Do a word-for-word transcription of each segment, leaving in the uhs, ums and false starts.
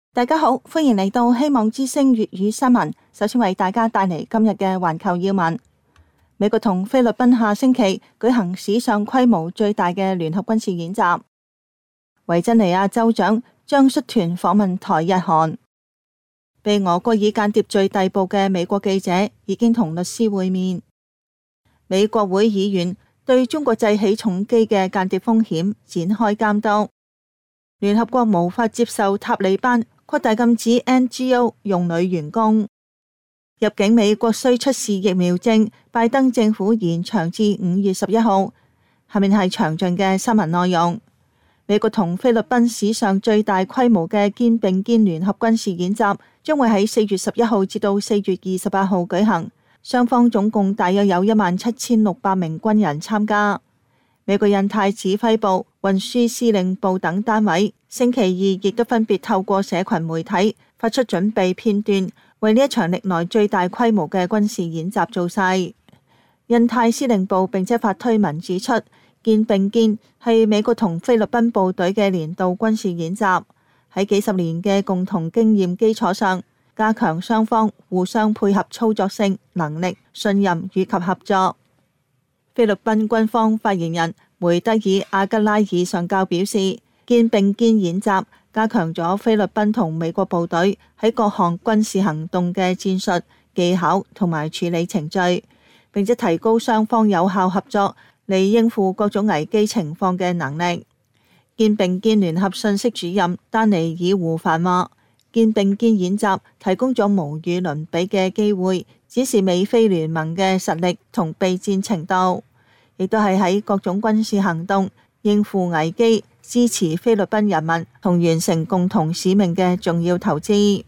大家好，歡迎嚟到希望之聲粵語新聞。首先為大家帶嚟今日嘅環球要聞。美國同菲律賓下星期舉行史上規模最大嘅聯合軍事演習。維珍尼亞州長將率團訪問台日韓。被俄國以間諜罪逮捕嘅美國記者已經同律師會面。美國會議員對中國製起重機嘅間諜風險展開監督。聯合國無法接受塔利班擴大禁止 N G O 用女員工。入境美國需出示疫苗證，拜登政府延長至五月十一號。下面係詳盡嘅新聞內容。美國同菲律賓史上最大規模嘅肩並肩聯合軍事演習將會喺四月十一號至到四月二十八號舉行，雙方總共大約有一萬七千六百名軍人參加。美國印太指揮部、運輸司令部等單位星期二亦都分別透過社群媒體發出準備片段，為呢一場歷來最大規模嘅軍事演習造勢。印太司令部並且發推文指出，肩並肩係美國同菲律賓部隊嘅年度軍事演習，喺幾十年嘅共同經驗基礎上，加強雙方互相配合操作性、能力、信任以及合作。菲律賓軍方發言人梅德爾阿吉拉爾上校表示，肩並肩演習加強咗菲律賓同美國部隊喺各項軍事行動嘅戰術、技巧同埋處理程序，並且提高雙方有效合作嚟應付各種危機情況嘅能力。肩並肩聯合信息主任丹尼爾胡凡話，肩並肩演習提供咗無與倫比嘅機會，展示美菲聯盟嘅實力同備戰程度，亦都係喺各種軍事行動、應付危機、支持菲律賓人民同完成共同使命嘅重要投資。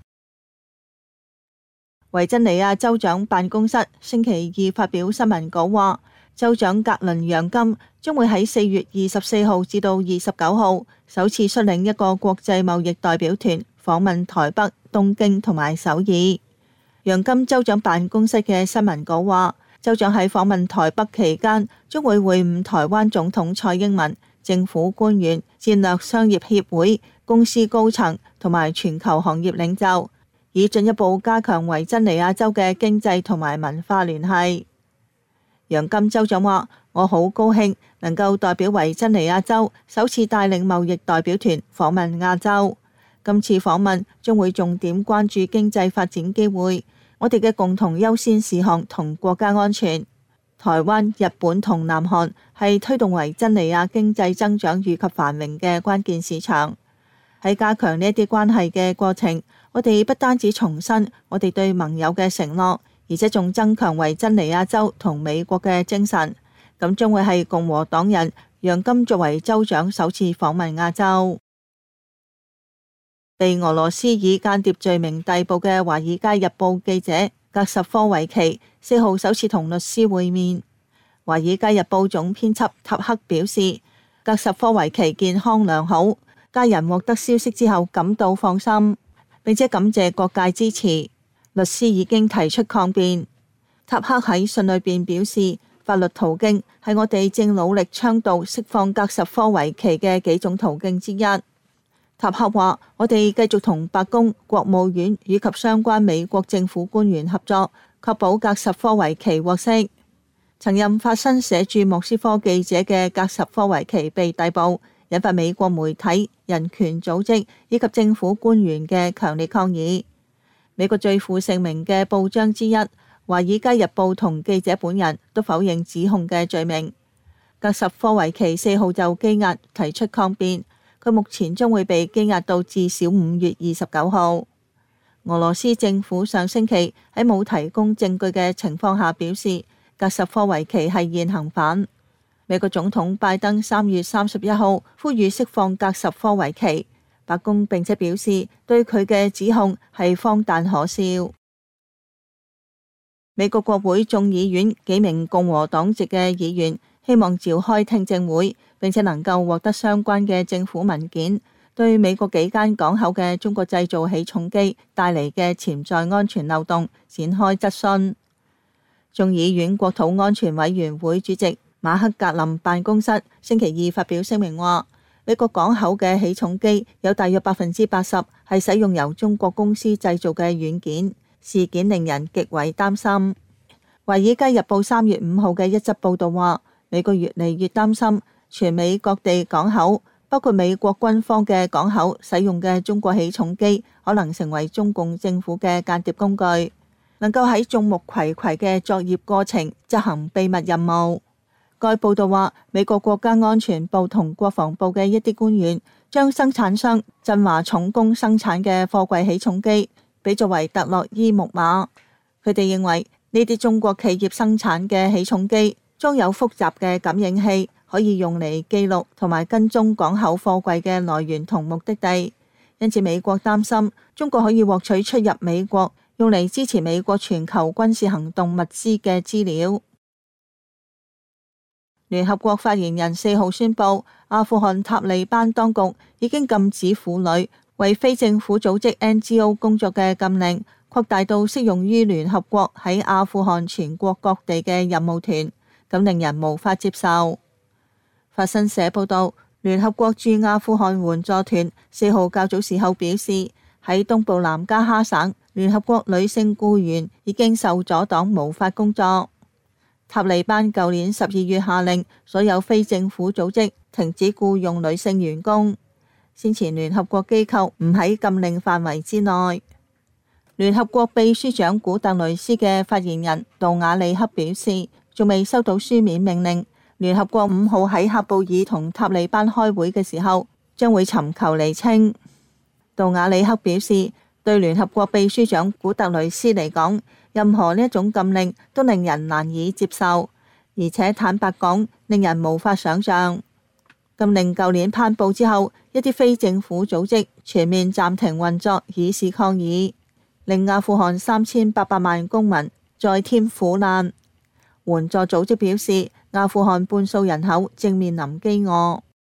維珍尼亞州長辦公室星期二發表新聞稿話，州長格倫楊金將會喺四月二十四號至到二十九號首次率領一個國際貿易代表團訪問台北、東京同埋首爾。楊金州長辦公室嘅新聞稿話，州長喺訪問台北期間將會會晤台灣總統蔡英文、政府官員、戰略商業協會、公司高層同埋全球行業領袖，以進一步加強維珍尼亞州嘅經濟同埋文化聯繫。楊金州長話，我好高興能夠代表維珍尼亞州首次帶領貿易代表團訪問亞洲。今次訪問將會重點關注經濟發展機會，我哋嘅共同優先事項同國家安全。台灣、日本同南韓係推動維珍尼亞經濟增長以及繁榮嘅關鍵市場。喺加強呢一啲關係嘅過程，我哋不單止重申我哋對盟友嘅承諾，而且仲增強維珍尼亞州同美國嘅精神。咁將會係共和黨人楊金作為州長首次訪問亞洲。被俄羅斯以間諜罪名逮捕嘅《華爾街日報》記者格什科維奇四號首次同律師會面。《華爾街日報》總編輯塔克表示，格什科維奇健康良好，家人獲得消息之後感到放心，並且感謝各界支持。律師已經提出抗辯。塔克喺信裏邊表示，法律途徑係我哋正努力倡導釋放格什科維奇嘅幾種途徑之一。塔克話，我哋繼續同白宮、國務院以及相關美國政府官員合作，確保格什科維奇獲釋。曾任法新社駐莫斯科記者嘅格什科維奇被逮捕，引發美國媒體、人權組織以及政府官員嘅強烈抗議。美國最負盛名嘅報章之一《華爾街日報》同記者本人都否認指控嘅罪名。格什科維奇四號就羈押提出抗辯。佢目前將會被羈押到至少五月二十九號。俄羅斯政府上星期喺冇提供證據嘅情況下表示，格什科維奇係現行犯。美國總統拜登三月三十一號呼籲釋放格什科維奇，白宮並且表示對佢嘅指控係荒誕可笑。美國國會眾議院幾名共和黨籍嘅議員希望召開聽證會，並且能夠獲得相關嘅政府文件，對美國幾間港口嘅中國製造起重機帶嚟嘅潛在安全漏洞展開質詢。眾議院國土安全委員會主席馬克格林辦公室星期二發表聲明話， 美國港口嘅起重機有大約百分之八十係使用由中國公司製造嘅軟件，事件令人極為擔心。《華爾街日報》三月五號嘅一則報道話，美國越嚟越擔心全美各地港口，包括美國軍方嘅港口使用嘅中國起重機，可能成為中共政府嘅間諜工具，能夠喺眾目睽睽嘅作業過程執行秘密任務。該報道話，美國國家安全部同國防部嘅一啲官員將生產商振華重工生產嘅貨櫃起重機比作為特洛伊木馬。佢哋認為呢啲中國企業生產嘅起重機裝有複雜嘅感應器，可以用嚟記錄同埋跟蹤港口貨櫃嘅來源同目的地。因此美國擔心中國可以獲取出入美國用嚟支持美國全球軍事行動物資嘅資料。聯合國發言人四號宣布，阿富汗塔利班當局已經禁止婦女為非政府組織 N G O 工作嘅禁令擴大到適用於聯合國喺阿富汗全國各地嘅任務團，咁令人無法接受。法新社報道，聯合國駐阿富汗援助團四號較早時候表示，喺東部南加哈省，聯合國女性僱員已經受阻擋無法工作。塔利班舊年十二月下令所有非政府組織停止僱用女性員工。先前聯合國機構唔喺禁令範圍之內。聯合國秘書長古特雷斯嘅發言人杜瓦里克表示，仲未收到書面命令。聯合國五號喺喀布爾同塔利班開會嘅時候，將會尋求釐清。杜瓦里克表示，對聯合國秘書長古特雷斯嚟講，任何呢一種禁令都令人難以接受，而且坦白講，令人無法想象。禁令舊年頒布之後，一啲非政府組織全面暫停運作，以示抗議，令阿富汗三千八百萬公民再添苦難。援助組織表示，阿富汗半數人口正面臨饑餓。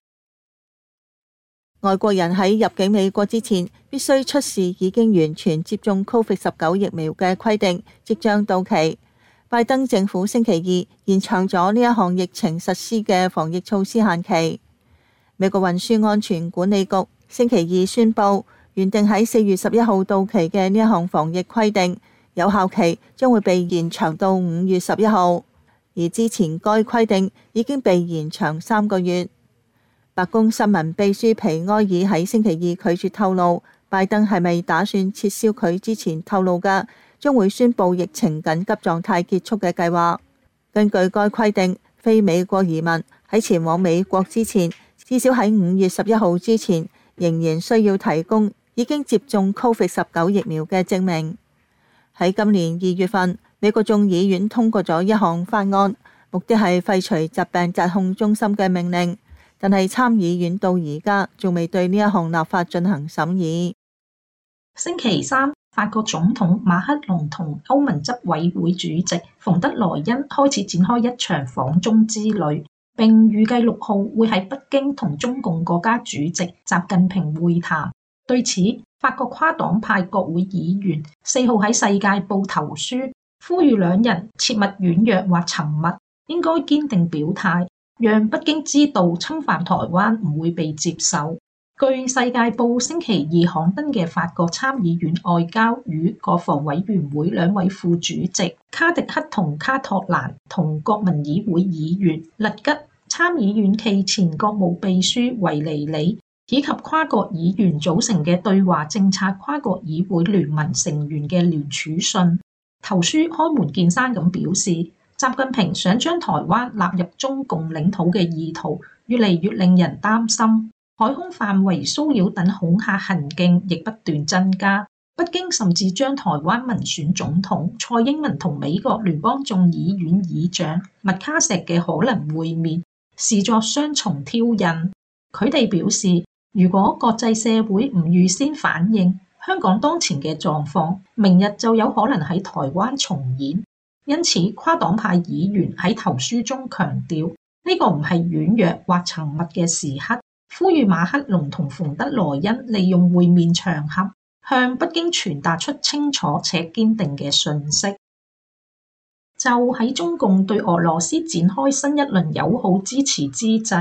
外國人喺入境美國之前必須出示已經完全接種 Covid 十九 疫苗嘅規定即將到期。拜登政府星期二延長咗呢一項疫情實施嘅防疫措施限期。美國運輸安全管理局星期二宣布，原定喺四月十一號到期嘅呢一項防疫規定有效期將會被延長到五月十一號，而之前該規定已經被延長三個月。白宮新聞秘書皮埃爾喺星期二拒絕透露拜登係咪打算撤銷佢之前透露嘅將會宣布疫情緊急狀態結束嘅計劃。根據該規定，非美國移民喺前往美國之前，至少喺五月十一號之前，仍然需要提供已經接種 Covid 十九 疫苗嘅證明。喺今年二月份，美國眾議院通過咗一項法案，目的係廢除疾病疾控中心嘅命令。但係參議院到而家仲未對呢一項立法進行審議。 星期三，法國總統馬克龍同歐盟執委會主席馮德萊恩開始展開一場訪中之旅，並預計六號會喺北京同中共國家主席習近平會談。對此，法國跨黨派國會議員四號喺世界報投書，呼籲兩人切勿軟弱或沉默，應該堅定表態，讓北京知道侵犯台灣唔會被接受。據世界報星期二刊登嘅法國參議院外交與國防委員會兩位副主席卡迪克同卡托蘭同國民議會議員勒吉、參議院暨前國務秘書維尼里以及跨國議員組成嘅對華政策跨國議會聯盟成員嘅聯署信。投書開門見山咁表示，習近平想將台灣納入中共領土嘅意圖越嚟越令人擔心，海空範圍騷擾等恐嚇行徑亦不斷增加。北京甚至將台灣民選總統蔡英文同美國聯邦眾議院議長麥卡錫嘅可能會面視作雙重挑釁。佢哋表示，如果國際社會唔預先反應，香港當前嘅狀況，明日就有可能喺台灣重演。因此，跨黨派議員喺投書中強調，呢個唔係軟弱或沉默嘅時刻，呼籲馬克龍同馮德萊恩利用會面場合，向北京傳達出清楚且堅定嘅訊息。就喺中共對俄羅斯展開新一輪友好支持之際，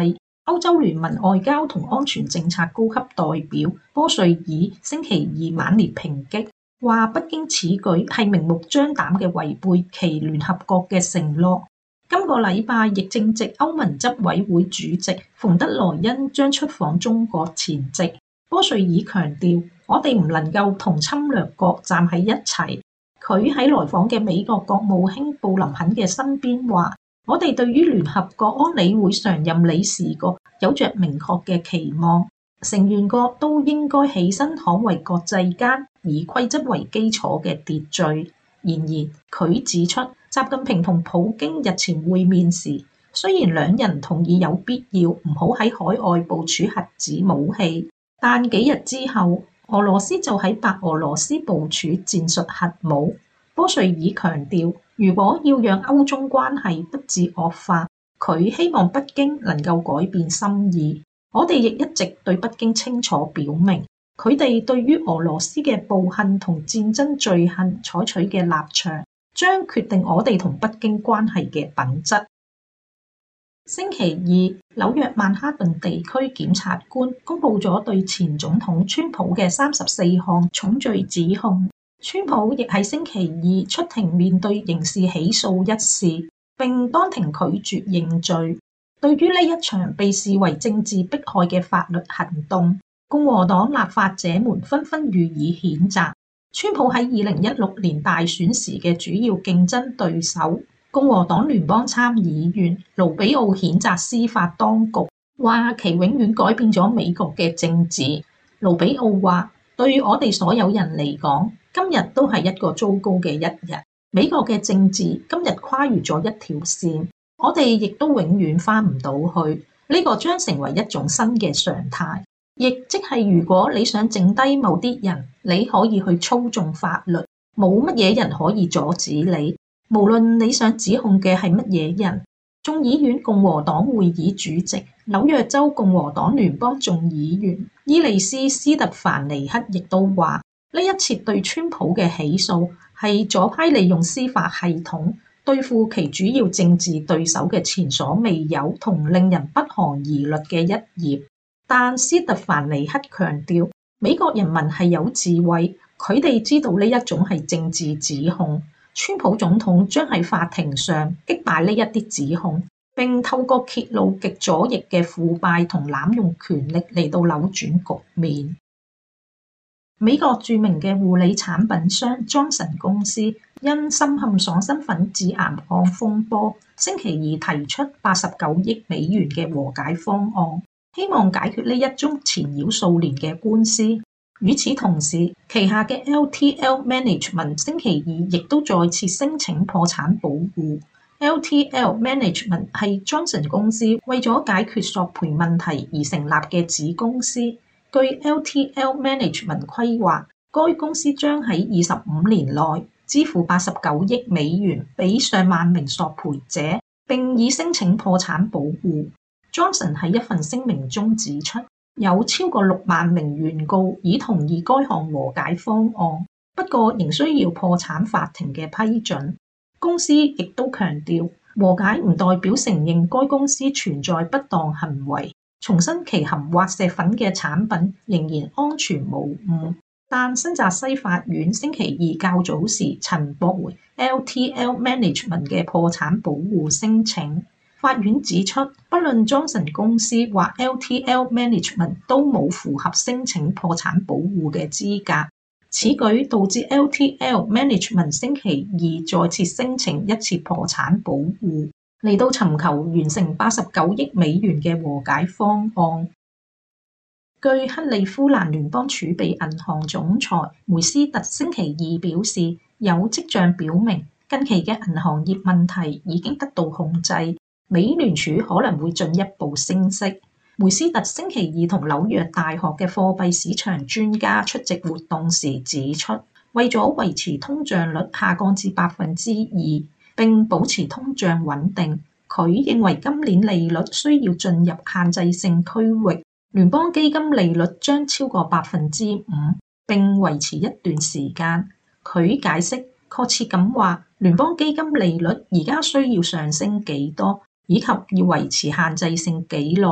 歐洲聯盟外交同安全政策高級代表波瑞爾星期二猛烈抨擊，話北京此舉係明目張膽嘅違背其聯合國嘅承諾。今個禮拜亦正值歐盟執委會主席馮德萊恩將出訪中國前夕，波瑞爾強調，我哋唔能夠同侵略國站喺一齊。佢喺來訪嘅美國國務卿布林肯嘅身邊話，我哋對於聯合國安理會常任理事國有着明確嘅期望，成員國都應該起身捍衛國際間以規則為基礎嘅秩序。然而，佢指出，習近平同普京日前會面時，雖然兩人同意有必要唔好喺海外部署核子武器，但幾日之後，俄羅斯就喺白俄羅斯部署戰術核武。波瑞爾強調，如果要讓歐中關係不致惡化，佢希望北京能夠改變心意。我哋亦一直對北京清楚表明，佢哋對於俄羅斯嘅暴行同戰爭罪行採取嘅立場，將決定我哋同北京關係嘅品質。星期二，紐約曼哈頓地區檢察官公佈咗對前總統川普嘅三十四項重罪指控。川普亦喺星期二出庭面對刑事起訴一事，並當庭拒絕認罪。對於呢一場被視為政治迫害嘅法律行動，共和黨立法者們紛紛予以譴責。川普喺二零一六年大選時嘅主要競爭對手，共和黨聯邦參議員盧比奧譴責司法當局，話其永遠改變咗美國嘅政治。盧比奧話，對我哋所有人嚟講，今日都係一個糟糕嘅一日。美國嘅政治今日跨越咗一條線，我哋亦都永遠翻唔到去。呢個將成為一種新嘅常態，亦即係如果你想剩低某啲人，你可以去操縱法律，冇乜嘢人可以阻止你。無論你想指控嘅係乜嘢人。眾議院共和黨會議主席、紐約州共和黨聯邦眾議員伊利斯斯特凡尼克亦都話，呢一次對川普嘅起訴係左派利用司法系統對付其主要政治對手嘅前所未有同令人不寒而慄嘅一頁。但斯特凡尼克強調，美國人民係有智慧，佢哋知道呢一種係政治指控。川普總統將喺法庭上擊敗呢一啲指控，並透過揭露極左翼嘅腐敗同濫用權力嚟到扭轉局面。美國著名嘅護理產品商莊臣公司因深陷爽身粉致癌案風波，星期二提出八十九億美元嘅和解方案，希望解決呢一宗纏繞數年嘅官司。與此同時，旗下嘅 L T L Management 星期二亦都再次申請破產保護。L T L Management 係莊臣公司為咗解決索賠問題而成立嘅子公司。據 L T L Management 規劃，該公司將喺二十五年內支付八十九億美元俾上萬名索賠者，並已申請破產保護。莊臣喺一份聲明中指出，有超過六萬名原告已同意該項和解方案，不過仍需要破產法庭嘅批准。公司亦都強調，和解唔代表承認該公司存在不當行為，重申其含滑石粉嘅產品仍然安全無誤。但新澤西法院星期二較早時曾駁回 L T L Management 嘅破產保護申請。法院指出，不論莊臣公司或 L T L Management 都冇符合申請破產保護嘅資格。此舉導致 L T L Management 星期二再次申請一次破產保護，嚟到尋求完成八十九億美元嘅和解方案。據克利夫蘭聯邦儲備銀行總裁梅斯特星期二表示，有跡象表明近期嘅銀行業問題已經得到控制。美聯儲可能會進一步升息。梅斯特星期二同紐約大學嘅貨幣市場專家出席活動時指出，為咗維持通脹率下降至百分之二並保持通脹穩定，佢認為今年利率需要進入限制性區域，聯邦基金利率將超過百分之五並維持一段時間。佢解釋，確切咁話，聯邦基金利率而家需要上升幾多，以及要維持限制性幾耐，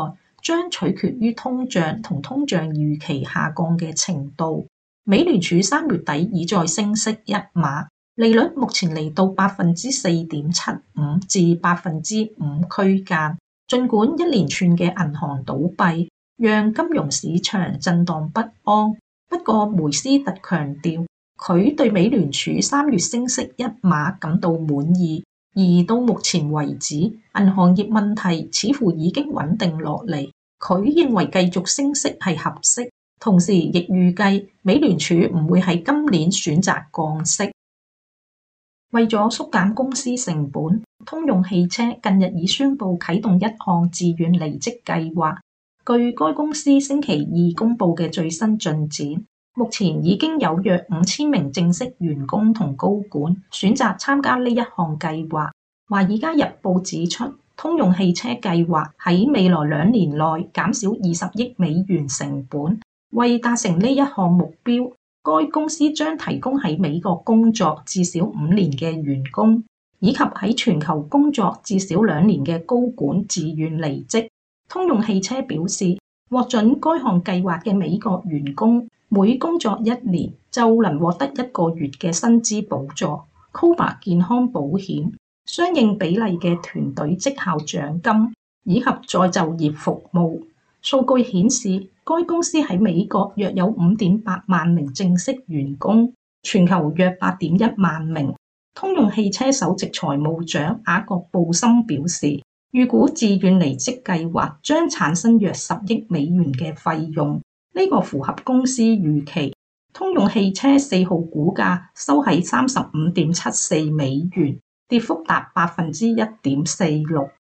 將取決於通脹同通脹預期下降嘅程度。美聯儲三月底已再升息一碼，利率目前嚟到百分之四點七五至百分之五區間。儘管一連串嘅銀行倒閉讓金融市場震盪不安，不過梅斯特強調佢對美聯儲三月升息一碼感到滿意，而到目前為止，銀行業問題似乎已經穩定落嚟。佢認為繼續升息係合適，同時亦預計美聯儲唔會喺今年選擇降息。為咗縮減公司成本，通用汽車近日已宣布啟動一項自願離職計劃。據該公司星期二公布嘅最新進展，目前已經有約五千名正式員工同高管選擇參加呢一項計劃。華爾街日報指出，通用汽車計劃喺未來兩年內減少二十億美元成本。為達成呢一項目標，該公司將提供喺美國工作至少五年嘅員工，以及喺全球工作至少兩年嘅高管自願離職。通用汽車表示，獲准該項計劃嘅美國員工每工作一年就能獲得一個月嘅薪資補助、C O B R A 健康保險、相應比例嘅團隊績效獎金以及再就業服務。數據顯示，該公司喺美國約有五點八萬名正式員工，全球約八點一萬名。通用汽車首席財務長雅各布森表示，預估自願離職計劃將產生約十億美元嘅費用，呢個符合公司預期。通用汽車四號股價收喺三十五點七四美元，跌幅達百分之一點四六。